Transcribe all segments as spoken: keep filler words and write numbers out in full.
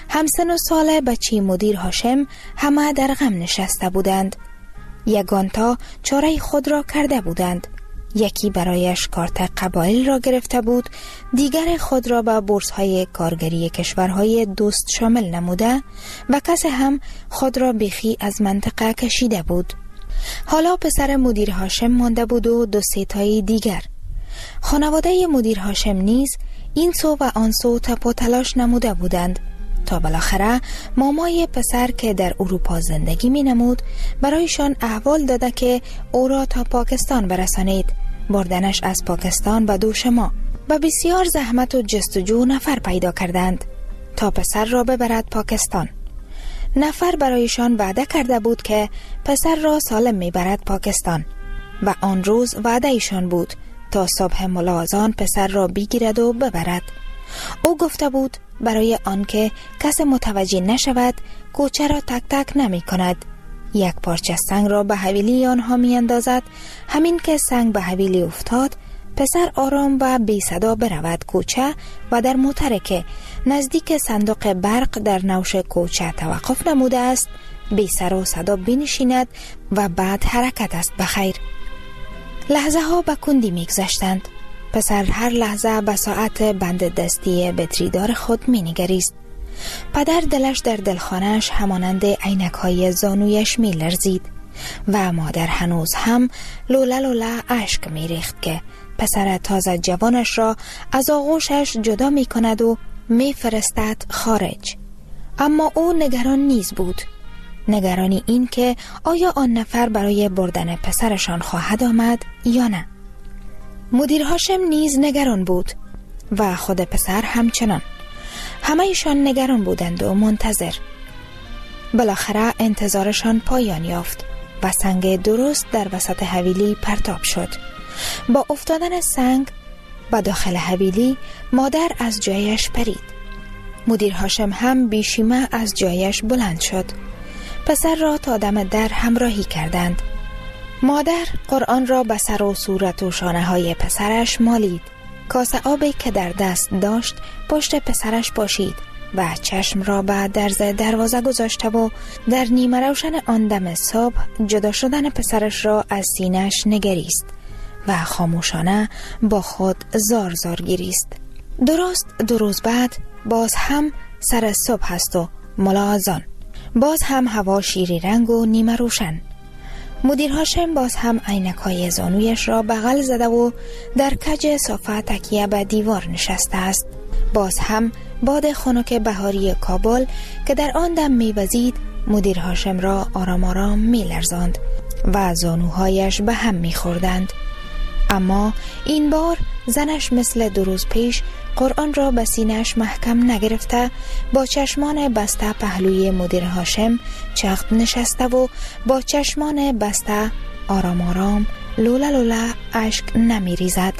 همسن و سال بچه مدیر هاشم همه در غم نشسته بودند. یگانتا چاره خود را کرده بودند. یکی برایش کارت قبایل را گرفته بود، دیگر خود را به بورس های کارگری کشورهای دوست شامل نموده و کسی هم خود را بیخی از منطقه کشیده بود. حالا پسر مدیر هاشم مانده بود و دو سه تای دیگر. خانواده مدیر هاشم نیز این سو و آن سو تپ و تلاش نموده بودند تا بالاخره مامای پسر که در اروپا زندگی می نمود برایشان احوال داده که او را تا پاکستان برسانید. بردنش از پاکستان به دوشما و بسیار زحمت و جستجو نفر پیدا کردند تا پسر را ببرد پاکستان. نفر برایشان وعده کرده بود که پسر را سالم می برد پاکستان و آن روز وعده ایشان بود تا صبح ملاحظان پسر را بگیرد و ببرد. او گفته بود برای آنکه کس متوجه نشود کوچه را تک تک نمی کند. یک پارچه سنگ را به حویلی آنها می اندازد. همین که سنگ به حویلی افتاد پسر آرام و بی صدا برود کوچه و در موتر که نزدیک صندوق برق در نوش کوچه توقف نموده است بی سر و صدا بنشیند و بعد حرکت است بخیر. لحظه ها به کندی می گذشتند. پسر هر لحظه به ساعت بند دستی بطریدار خود می نگریست. پدر دلش در دلخانه‌اش همانند عینک های زانویش می لرزید و مادر هنوز هم لوله لوله اشک می ریخت که پسر تازه جوانش را از آغوشش جدا می کند و می فرستد خارج. اما او نگران نیز بود. نگرانی این که آیا آن نفر برای بردن پسرشان خواهد آمد یا نه. مدیر هاشم نیز نگران بود و خود پسر همچنان. همه ایشان نگران بودند و منتظر. بالاخره انتظارشان پایان یافت و سنگ درست در وسط حویلی پرتاب شد. با افتادن سنگ به داخل حویلی مادر از جایش پرید. مدیر هاشم هم بیشیمه از جایش بلند شد. پسر را تا دم در همراهی کردند. مادر قرآن را به سر و صورت و شانه های پسرش مالید. کاسه آبی که در دست داشت پشت پسرش پاشید و چشم را به درز دروازه گذاشته و در نیمه روشن آن دم صبح جدا شدن پسرش را از سینه‌اش نگریست و خاموشانه با خود زار زار گریست. درست دو روز بعد باز هم سر صبح است و ملاحظان. باز هم هوا شیری رنگ و نیمه روشن. مدیر هاشم باز هم عینک‌های زانویش را بغل زده و در کج صافه تکیه به دیوار نشسته است. باز هم باد خنک بهاری کابل که در آن دم می‌وزید مدیر هاشم را آرام آرام می‌لرزاند و زانوهایش به هم می‌خوردند. اما این بار زنش مثل دو روز پیش قرآن را به سینه‌اش محکم نگرفته با چشمان بسته پهلوی مدیر هاشم چخت نشسته و با چشمان بسته آرام آرام لوله لوله اشک نمی ریزد.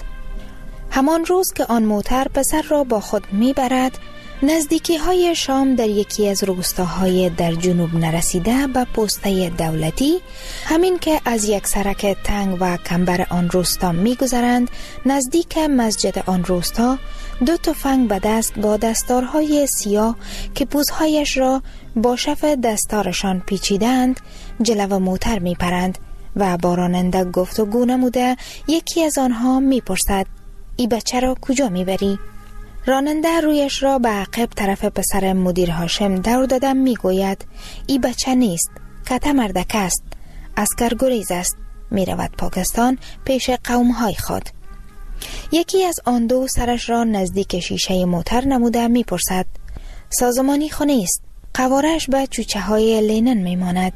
همان روز که آن موتر پسر را با خود می برد نزدیکی های شام در یکی از روستاهای در جنوب نرسیده به پسته دولتی، همین که از یک سرک تنگ و کمبر آن روستا می گذرند، نزدیک مسجد آن روستا دو تفنگ به دست با دستارهای سیاه که پوزهایش را با شف دستارشان پیچیدند جلو موتر می پرند و با راننده گفتگو نموده یکی از آنها می پرسد ای بچه را کجا می بری؟ راننده رویش را به عقب طرف پسر مدیر هاشم دور دادم می گوید ای بچه نیست، کته مردک است، اسکر گریز است، می رود پاکستان پیش قوم های خود. یکی از آن دو سرش را نزدیک شیشه موتر نموده می پرسد سازمانی خونه است، قوارش به چوچه های لینن می ماند.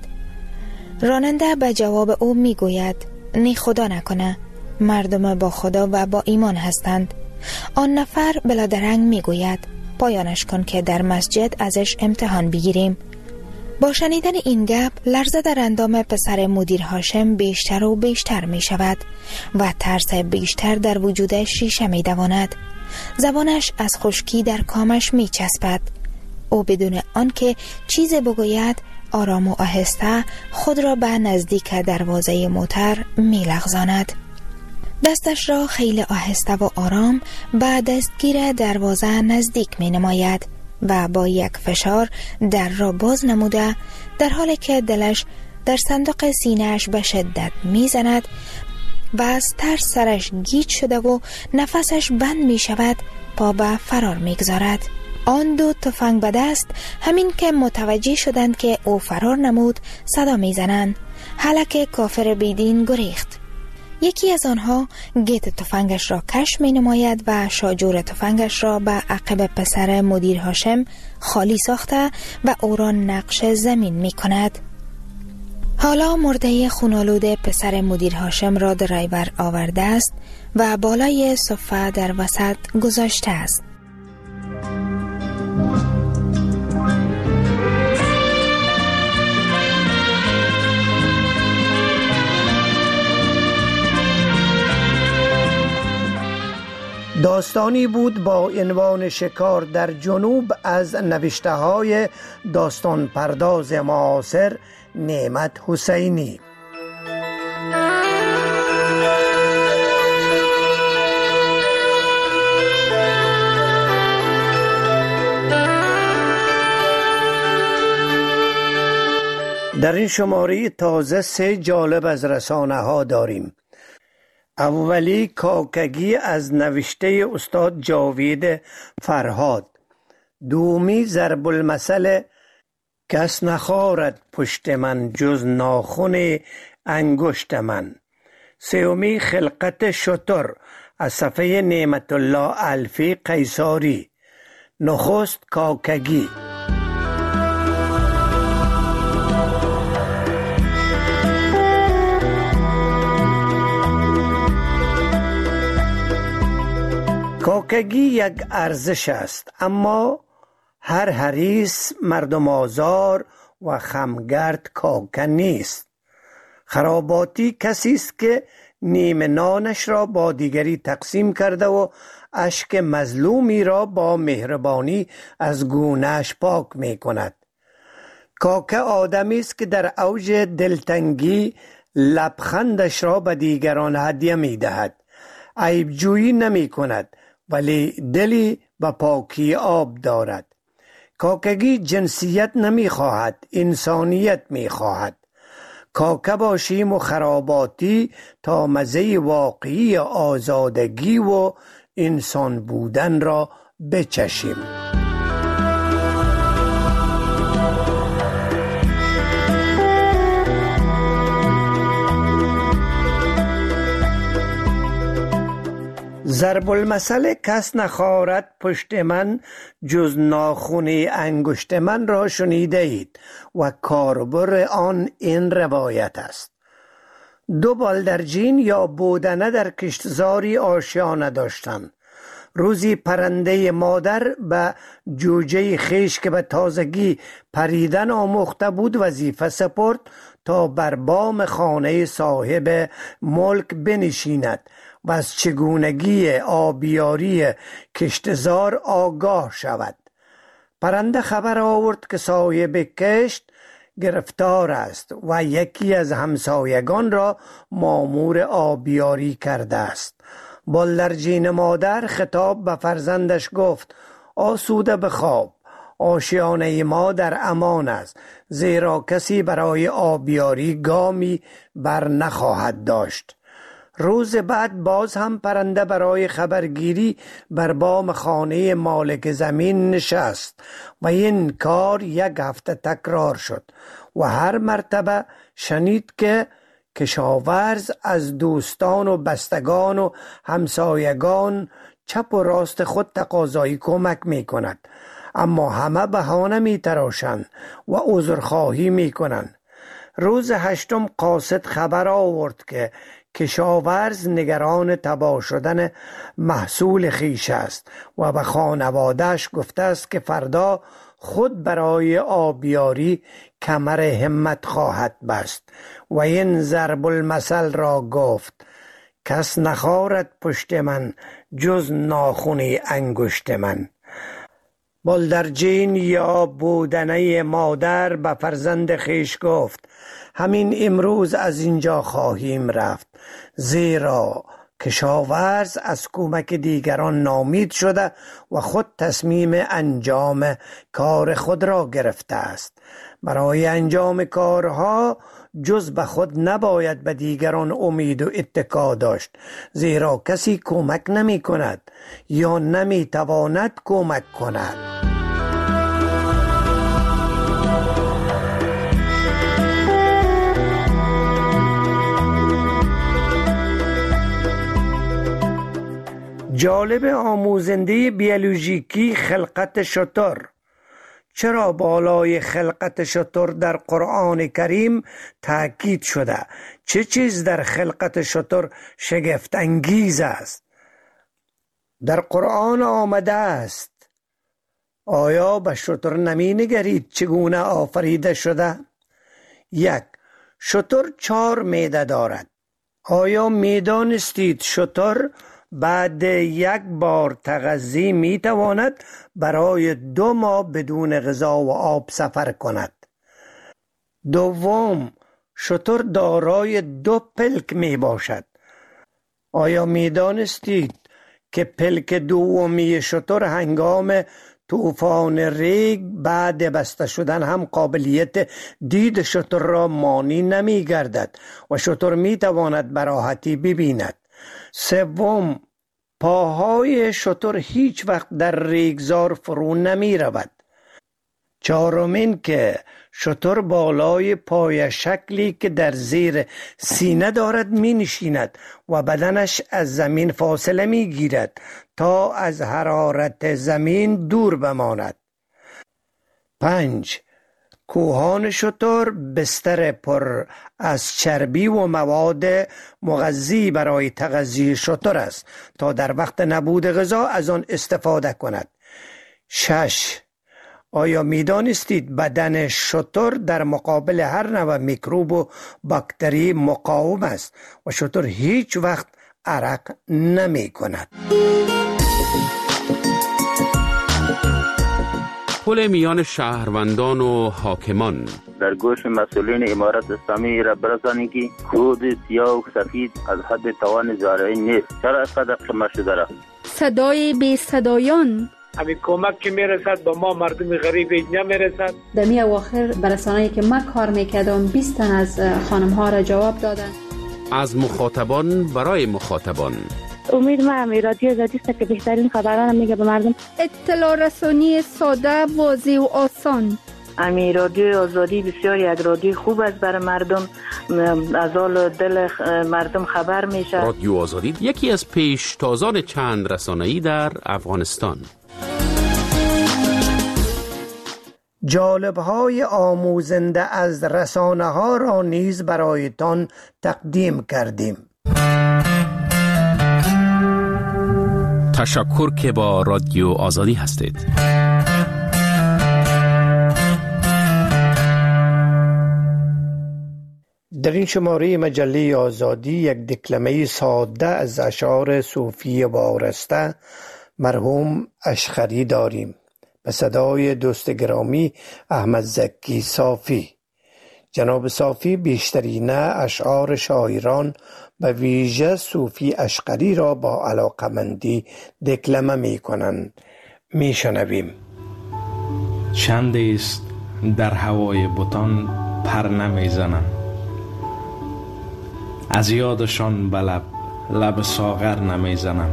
راننده به جواب او می گوید نی خدا نکنه، مردم با خدا و با ایمان هستند. آن نفر بلادرنگ می گوید پایانش کن که در مسجد ازش امتحان بگیریم. با شنیدن این گپ لرزه در اندام پسر مدیر هاشم بیشتر و بیشتر می شود و ترس بیشتر در وجودش ریشه می دواند. زبانش از خشکی در کامش می چسبد. او بدون آنکه چیز بگوید آرام و آهسته خود را به نزدیک دروازه موتر می لغزاند. دستش را خیلی آهسته و آرام به دستگیر دروازه نزدیک می نماید و با یک فشار در را باز نموده در حالی که دلش در صندوق سینه‌اش به شدت میزند و از ترس سرش گیج شده و نفسش بند می شود پا به فرار می گذارد. آن دو تفنگ به دست همین که متوجه شدند که او فرار نمود صدا می زنند. حالک کافر بیدین گریخت. یکی از آنها گیت تفنگش را کش می نماید و شاجور تفنگش را به عقب پسر مدیر هاشم خالی ساخته و او را نقش زمین می کند. حالا مرده خونالود پسر مدیر هاشم را درایور آورده است و بالای صفه در وسط گذاشته است. داستانی بود با عنوان شکار در جنوب از نوشته های داستان پرداز معاصر نعمت حسینی. در این شماره تازه سه جالب از رسانه ها داریم. اولی کاکگی از نوشته استاد جاوید فرهاد. دومی ضرب المثل کس نخارد پشت من جز ناخن انگشت من. سومی خلقت شتر از صفحه نعمت الله الفی قیصاری. نخست کاکگی. کاکگی یک ارزش است، اما هر حریص مردم آزار و خمگرد کاکه نیست. خراباتی کسی است که نیمه نانش را با دیگری تقسیم کرده و اشک مظلومی را با مهربانی از گونه‌اش پاک می کند. کاکه آدمی است که در اوج دلتنگی لبخندش را به دیگران هدیه می دهد. عیبجویی نمی کند ولی دلی به پاکی آب دارد. کاکگی جنسیت نمی خواهد، انسانیت می خواهد. کاکه باشیم و خراباتی تا مزه واقعی آزادگی و انسان بودن را بچشیم. ضرب المثل کس نخارد پشت من جز ناخن انگشت من را شنیده اید و کاربر آن این روایت است. دو بالدرجین یا بودنه در کشتزاری آشیانه داشتند. روزی پرنده مادر به جوجه خیش که به تازگی پریدن آموخته بود وظیفه سپرد تا بر بام خانه صاحب ملک بنشیند و از چگونگی آبیاری کشتزار آگاه شود. پرنده خبر آورد که صاحب کشت گرفتار است و یکی از همسایگان را مامور آبیاری کرده است. بالدرجین مادر خطاب به فرزندش گفت: آسوده بخواب، آشیانه ما در امان است، زیرا کسی برای آبیاری گامی بر نخواهد داشت. روز بعد باز هم پرنده برای خبرگیری بر بام خانه مالک زمین نشست و این کار یک هفته تکرار شد و هر مرتبه شنید که کشاورز از دوستان و بستگان و همسایگان چپ و راست خود تقاضای کمک می کند، اما همه بهانه می تراشند و عذرخواهی می کنند. روز هشتم قاصد خبر آورد که کشاورز نگران تباه شدن محصول خیش است و به خانواده‌اش گفته است که فردا خود برای آبیاری کمر همت خواهد بست و این ضرب المثل را گفت: کس نخارد پشت من جز ناخن انگشت من. بالدرجین یا بودنه مادر به فرزند خیش گفت: همین امروز از اینجا خواهیم رفت، زیرا کشاورز از کمک دیگران ناامید شده و خود تصمیم انجام کار خود را گرفته است. برای انجام کارها جز به خود نباید به دیگران امید و اتکا داشت، زیرا کسی کمک نمی کند یا نمی تواند کمک کند. جالب آموزنده بیولوژیکی خلقت شتر. چرا بالای خلقت شتر در قرآن کریم تاکید شده؟ چه چیز در خلقت شتر شگفت انگیز است؟ در قرآن آمده است. آیا به شتر نمی نگرید چگونه آفریده شده؟ یک، شتر چهار معده دارد. آیا می دانستید شتر بعد یک بار تغذی می تواند برای دو ماه بدون غذا و آب سفر کند؟ دوم، شتر دارای دو پلک می باشد. آیا می دانستید که پلک دومی شتر هنگام طوفان ریگ بعد بسته شدن هم قابلیت دید شتر را مانی نمی گردد و شتر می تواند به راحتی ببیند؟ سوم، پاهای شتر هیچ وقت در ریگزار فرو نمی رود. چهارمین که شتر بالای پای شکلی که در زیر سینه دارد می نشیند و بدنش از زمین فاصله می گیرد تا از حرارت زمین دور بماند. پنج، کوهان شتر بستر پر از چربی و مواد مغذی برای تغذیه شتر است تا در وقت نبود غذا از آن استفاده کند. شش، آیا می دانستید بدن شتر در مقابل هر نوع میکروب و باکتری مقاوم است و شتر هیچ وقت عرق نمی کند؟ پل میان شهروندان و حاکمان. در گوش مسئولین امارت اسلامی را برسانید که کود سیاه و سفید از حد توان زارعی نیست. چرا اینقدر خمه شده را؟ صدای بی صدایان. همین کمک که میرسد با ما مردم غریب نمیرسد. در می اواخر برسانه‌ای که من کار میکردم بیست تن از خانم ها را جواب دادن. از مخاطبان برای مخاطبان. امید من رادیو آزادی است که بهترین خبران میگه به مردم. اطلاع رسانی ساده، واضح و آسان. امی رادیو آزادی بسیار یک رادیو خوب است برای مردم، از حال دل مردم خبر میشه. رادیو آزادی یکی از پیشتازان چند رسانه‌ای در افغانستان. جالب‌های آموزنده از رسانه ها را نیز برایتان تقدیم کردیم. تشکر که با رادیو آزادی هستید. در این شماره مجله آزادی یک دکلمه ساده از اشعار صوفی وارسته مرحوم اشخری داریم به صدای دوست گرامی احمد زکی صافی. جناب صافی بیشترین اشعار شاعران به ویژه صوفی اشقری را با علاقمندی دکلمه می کنند. می شنویم. چند است در هوای بتان پر نمی زنم، از یادشان به لب لب ساغر نمی زنم.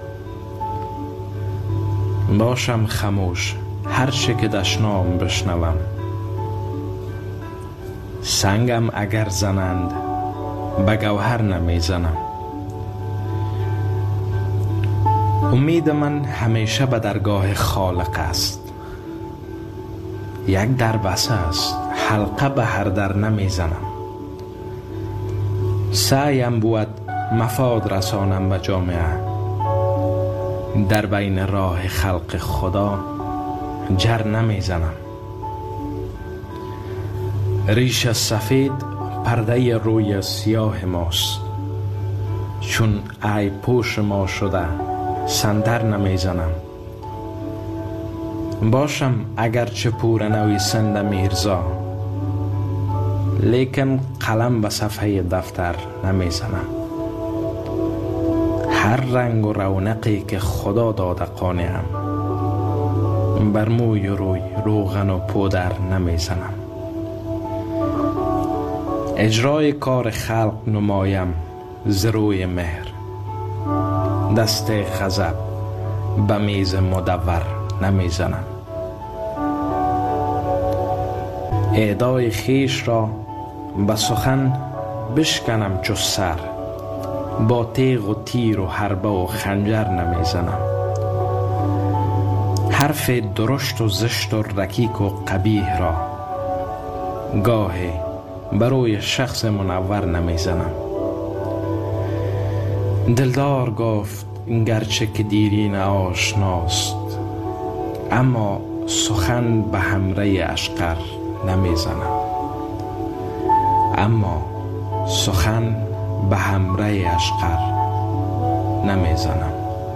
باشم خموش هر چه که دشنام بشنوم، سنگم اگر زنند به گوهر نمی زنم. امید من همیشه به درگاه خالق است، یک در بسته است حلقه به هر در نمی زنم. سعیم بود مفاد رسانم به جامعه، در بین راه خلق خدا جر نمی زنم. ریش سفید پرده روی سیاه ماست، چون ای پوش ما شده سندر نمی زنم. باشم اگرچه پور نویسنده میرزا، لیکن قلم به صفحه دفتر نمی زنم. هر رنگ و رونقی که خدا داده قانعم. بر موی و روی روغن و پودر نمیزنم. اجرای کار خلق نمایم ز روی مهر. دست غضب به میز مدور نمیزنم. اعدای خیش را به سخن بشکنم چو سر. با تیغ و تیر و حربه و خنجر نمیزنم. حرف درشت و زشت و رکیک و قبیح را گاهی بروی شخص منور نمیزنم. دلدار گفت گرچه که دیرین آشناست، اما سخن به همره اشقر نمیزنم. اما سخن به همره اشقر نمیزنم.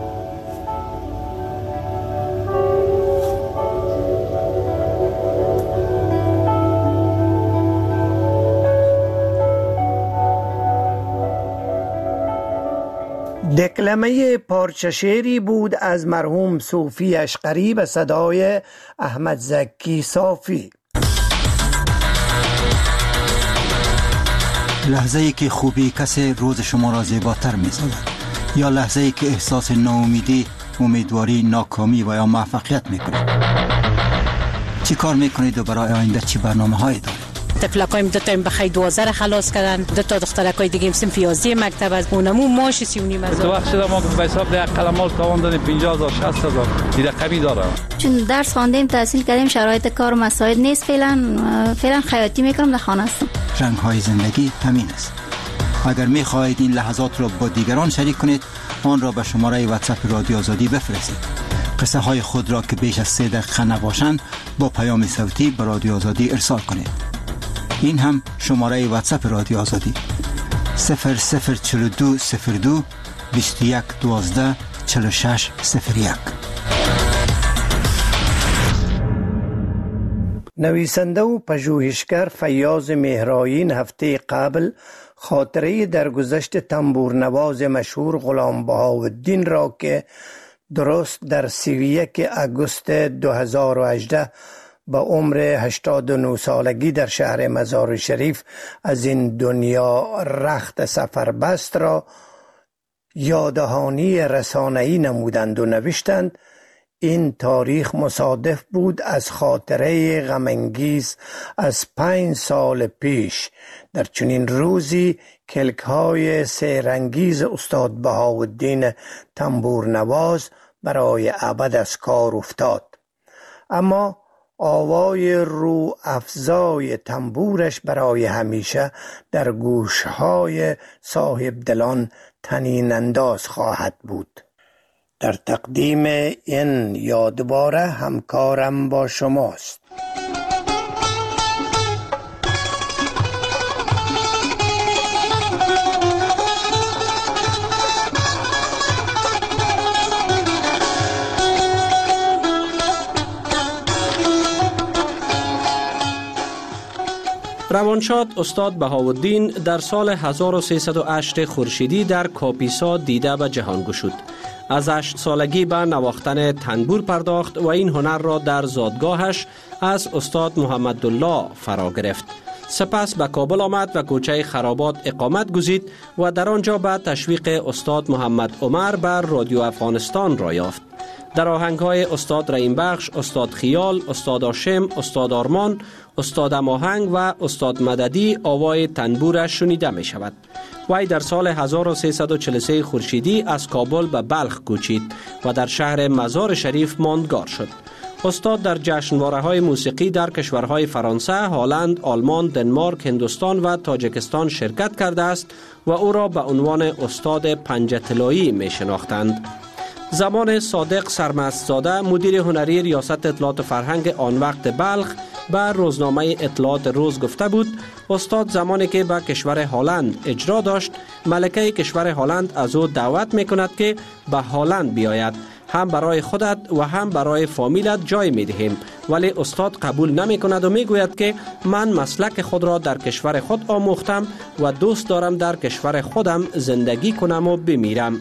دکلمه پارچه شعری بود از مرحوم صوفی اشقری به صدای احمد زکی صافی. لحظه ای که خوبی کسی روز شما را زیباتر می سازد، یا لحظه ای که احساس ناامیدی، امیدواری، ناکامی و یا موفقیت می کنید. چی کار می کنید و برای آینده چی برنامه هایی دارید؟ طفلکایم دو تا بخی دوازده را خلاص کردن، دو تا دخترکای دیگه صنف یازده مکتب از اونمو ماش سی و نیم هزار. تو وقت شده ما به حساب ده قلمال تاوان دادیم پنجاه هزار شصت هزار دیگه قبی داره. چون درس خواندیم تحصیل کردیم شرایط کار و مساعد نیست، فعلا فعلا خیاطی میکنم در خانه هستم. رنگ های زندگی همین است. اگر می خواهید این لحظات را با دیگران شریک کنید، آن را به شماره واتساپ رادیو آزادی بفرستید. قصه های خود را که بیش از سه دقیقه نباشند با پیام صوتی به رادیو آزادی ارسال کنید. این هم شماره واتساپ رادیو آزادی صفر صفر چهل و دو صفر دو بیست و یک دوازده چهل و شش صفر یک. نویسنده و پژوهشگر فیاض مهرایی هفته قبل خاطره درگذشت تنبورنواز مشهور غلام بهاءالدین را که درست در سی و یک آگوست دو هزار و هجده با عمر هشتاد و نه سالگی در شهر مزار شریف از این دنیا رخت سفر بست را یادهانی رسانه‌ای نمودند و نوشتند این تاریخ مصادف بود از خاطره غم‌انگیز از پنج سال پیش. در چنین روزی کلک‌های سحرانگیز استاد بهاءالدین تنبورنواز برای ابد از کار افتاد، اما آوای رو افزای تنبورش برای همیشه در گوشهای صاحب دلان طنین انداز خواهد بود. در تقدیم این یادباره همکارم با شماست. روانشاد استاد بهاءالدین در سال هزار و سیصد و هشت خورشیدی در کاپیسا دیده به جهان گشود. از هشت سالگی به نواختن تنبور پرداخت و این هنر را در زادگاهش از استاد محمدالله فرا گرفت. سپس به کابل آمد و کوچه خرابات اقامت گزید و در آنجا به تشویق استاد محمد عمر بر رادیو افغانستان را یافت. در آهنگ‌های استاد رحیم بخش، استاد خیال، استاد هاشم، استاد آرمان، استاد اماهنگ و استاد مددی آوای تنبورش شنیده می شود. وی در سال هزار و سیصد و چهل و سه خورشیدی از کابل به بلخ کوچید و در شهر مزار شریف ماندگار شد. استاد در جشنواره‌های موسیقی در کشورهای فرانسه، هلند، آلمان، دنمارک، هندوستان و تاجیکستان شرکت کرده است و او را به عنوان استاد پنجه طلایی می شناختند. زمان صادق سرمستزاده مدیر هنری ریاست اطلاعات فرهنگ آن وقت بلخ به روزنامه اطلاعات روز گفته بود استاد زمانی که به کشور هلند اجرا داشت، ملکه کشور هلند از او دعوت می کند که به هلند بیاید، هم برای خودت و هم برای فامیلت جای می دهیم، ولی استاد قبول نمی کند و می گوید که من مسلک خود را در کشور خود آموختم و دوست دارم در کشور خودم زندگی کنم و بمیرم.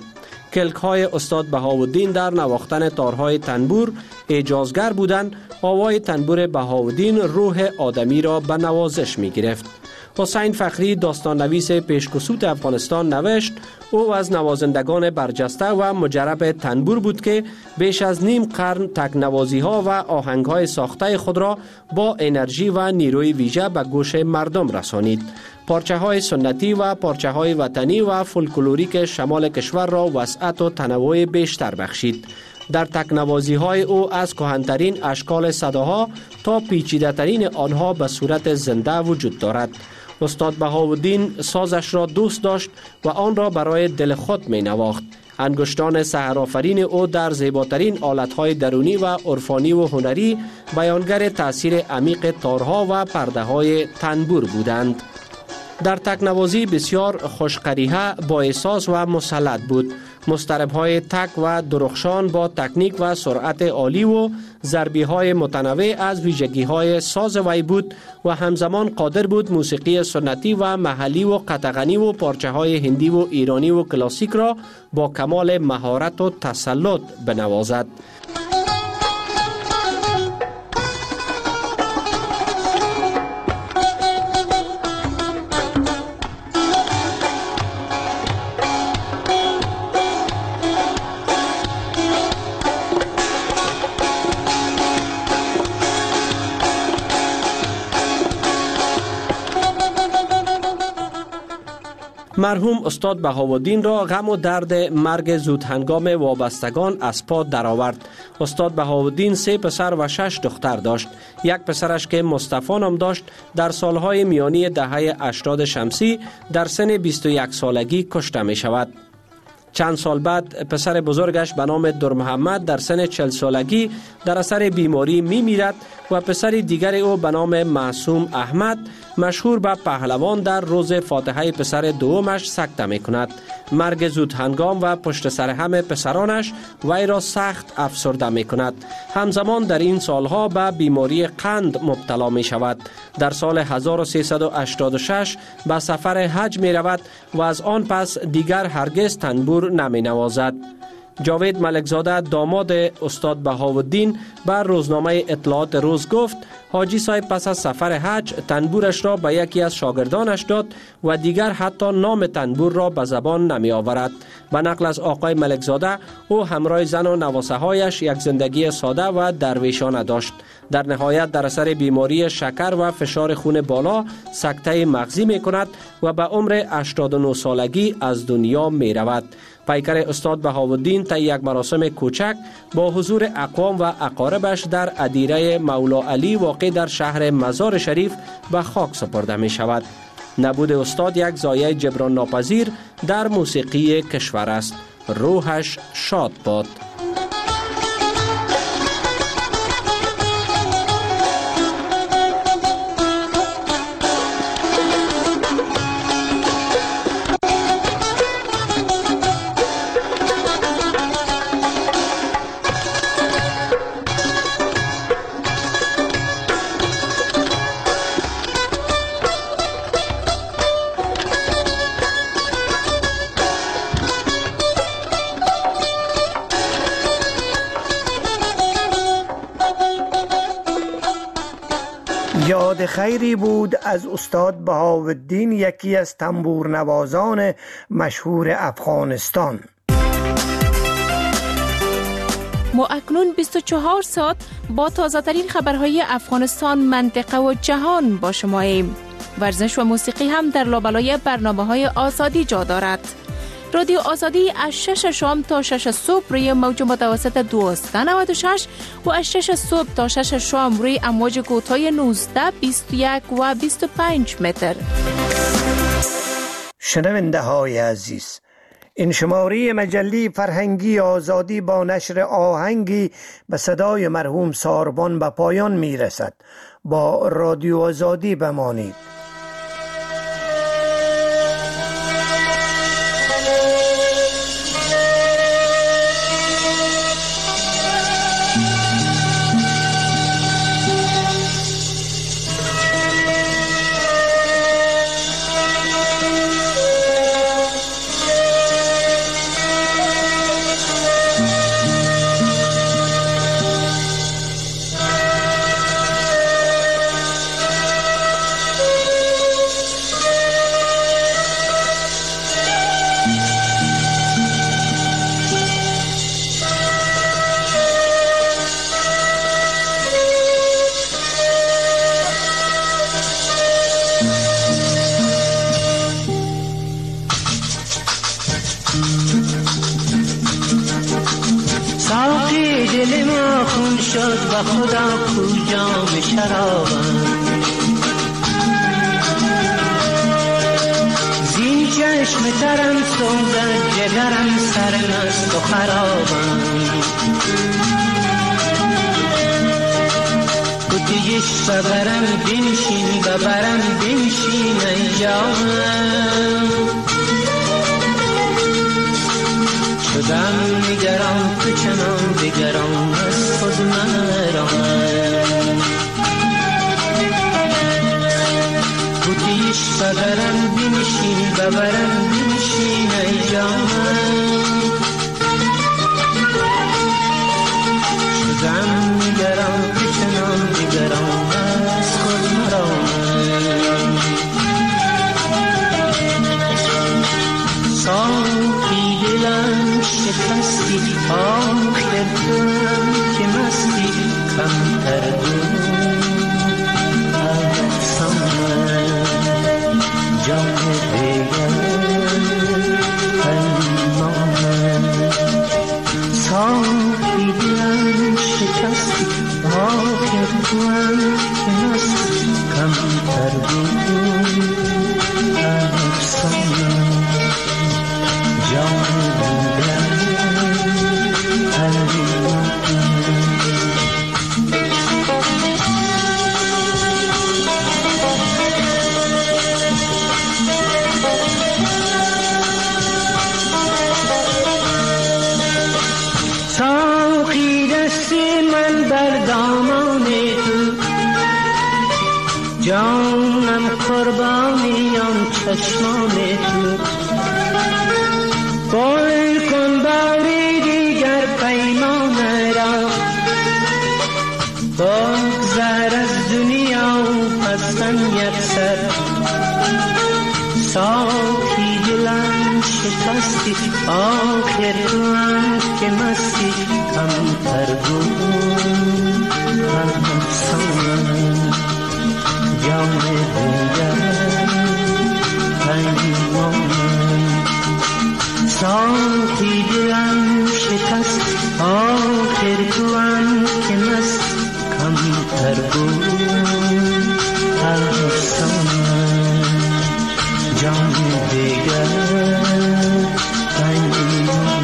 کلک های استاد بهاءالدین در نواختن تارهای تنبور اعجازگر بودند. آوای تنبور بهاءالدین روح آدمی را به نوازش می گرفت. حسین فخری داستان نویس پیشکسوت افغانستان نوشت او از نوازندگان برجسته و مجرب تنبور بود که بیش از نیم قرن تکنوازی ها و آهنگ های ساخته خود را با انرژی و نیروی ویژه به گوش مردم رسانید. پارچه های سنتی و پارچه های وطنی و فولکلوریک شمال کشور را وسعت و تنوع بیشتر بخشید. در تکنوازی های او از کهن‌ترین اشکال صداها تا پیچیده ترین آنها به صورت زنده وجود دارد. استاد بهاءالدین سازش را دوست داشت و آن را برای دل خود می نواخت. انگشتان سحرآفرین او در زیباترین آلت‌های درونی و عرفانی و هنری بیانگر تأثیر عمیق تارها و پرده‌های تنبور بودند. در تکنوازی بسیار خوشقریحه، با احساس و مسلط بود. مضطرب‌های تک و درخشان با تکنیک و سرعت عالی و ضربی‌های متنوع از ویژگی‌های ساز وی بود و همزمان قادر بود موسیقی سنتی و محلی و قطغنی و پارچه‌های هندی و ایرانی و کلاسیک را با کمال مهارت و تسلط بنوازد. مرحوم استاد بهاءالدین را غم و درد مرگ زود هنگام وابستگان از پا درآورد. استاد بهاءالدین سه پسر و شش دختر داشت. یک پسرش که مصطفی نام داشت در سالهای میانی دهه هشتاد شمسی در سن بیست و یک سالگی کشته می شود. چند سال بعد پسر بزرگش به نام در محمد در سن چهل سالگی در اثر بیماری می میرد و پسر دیگر او به نام معصوم احمد مشهور به پهلوان در روز فاتحه پسر دومش سکته می کند. مرگ زود هنگام و پشت سر هم پسرانش وی را سخت افسرده می کند. همزمان در این سالها به بیماری قند مبتلا می شود. در سال هزار و سیصد و هشتاد و شش به سفر حج می رود و از آن پس دیگر هرگز تنبور نمی نوازد. جاوید ملکزاده داماد استاد بهاءالدین بر روزنامه اطلاعات روز گفت حاجی صاحب پس از سفر حج تنبورش را به یکی از شاگردانش داد و دیگر حتی نام تنبور را به زبان نمی آورد. به نقل از آقای ملکزاده او همراه زن و نواسه هایش یک زندگی ساده و درویشانه داشت. در نهایت در اثر بیماری شکر و فشار خون بالا سکته مغزی می کند و به عمر هشتاد و نه سالگی از دنیا می رود. پیکر استاد بهاءالدین طی یک مراسم کوچک با حضور اقوام و اقاربش در ادیره مولا علی واقع در شهر مزار شریف به خاک سپرده می شود. نبود استاد یک ضایعه جبران ناپذیر در موسیقی کشور است. روحش شاد باد. یاد خیری بود از استاد بهاءالدین، یکی از تنبور نوازان مشهور افغانستان. ما اکنون بیست و چهار ساعت با تازه ترین خبرهای افغانستان، منطقه و جهان با شما ایم. ورزش و موسیقی هم در لابلای برنامه های آزادی جا دارد. رادیو آزادی از شش شام تا شش صبح روی موج متوسط دویست و نود و شش و از شش صبح تا شش شام روی امواج کوتاه نوزده، بیست و یک و بیست و پنج متر. شنونده های عزیز، این شماره مجله فرهنگی آزادی با نشر آهنگی به صدای مرحوم ساربان به پایان می رسد. با رادیو آزادی بمانید. شد و خدا کجام شرابم، زین چشم ترم سوزد جگرم سرمست و خرابم، بودیش ببرم بنشین ببرم بنشین ای جانم، شدم نگران تو چنان دگران از خود مرانم، بودیش ببرم بنشین ببرم بنشین ای جانم، شدم نگران تو چنان دگران از خود مرانم، ساقی دلم شکستی آخر دلم که مستی کمتر دون اگرسان من جان دیگر پیمان من، ساقی دلم شکستی آخر دلم که مستی کمتر دون اگرسان من جان دیگر ساقی دست من بر دامان تو، جانم قربانی آن چشمان تو، گل کن باری دیگر پیمان را، بگذر از دنیا پسن یک سر، ساقی دلم شکستی آخر توام که مستی کمتر گون همسان جان دیگر پیمان، ساقی دلم شکست آخر توام که مست کمتر بود همسان جان دیگر پیمان،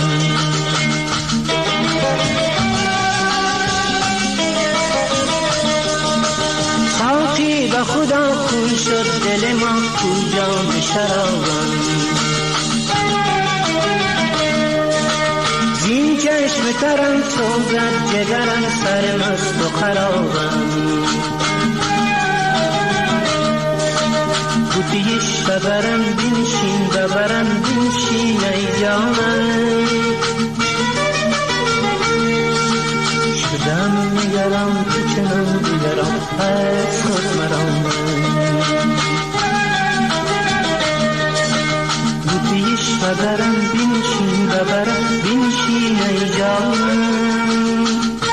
ساقی به خدا خون شد دل ما کجام شرابم، زین چشم ترم سوزد جگرم سرمست و خرابم، بودیش ببرم بنشین ببرم بنشین ای جانم، شدم نگران تو چنان دیگران از خود مرانم، بودیش ببرم بنشین ببرم بنشین ای جانم،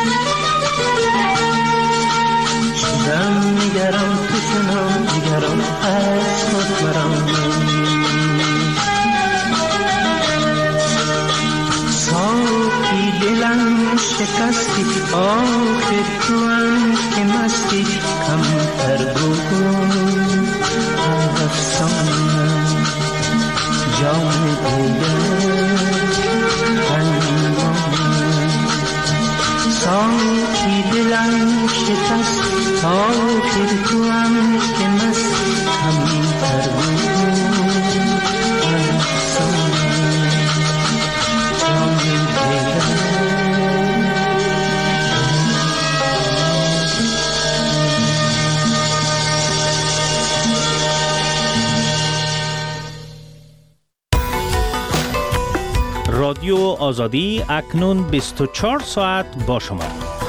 شدم نگران تو چنان دیگران از خود مرانم، ساقی دلم شکستی آخر توام که مستی کمتر بود همسان من جان دیگر پیمان، ساقی دلم شکست آخر توام که مستی کمتر بود همسان جان دیگر. رادیو آزادی اکنون بیست و چهار ساعت با شما.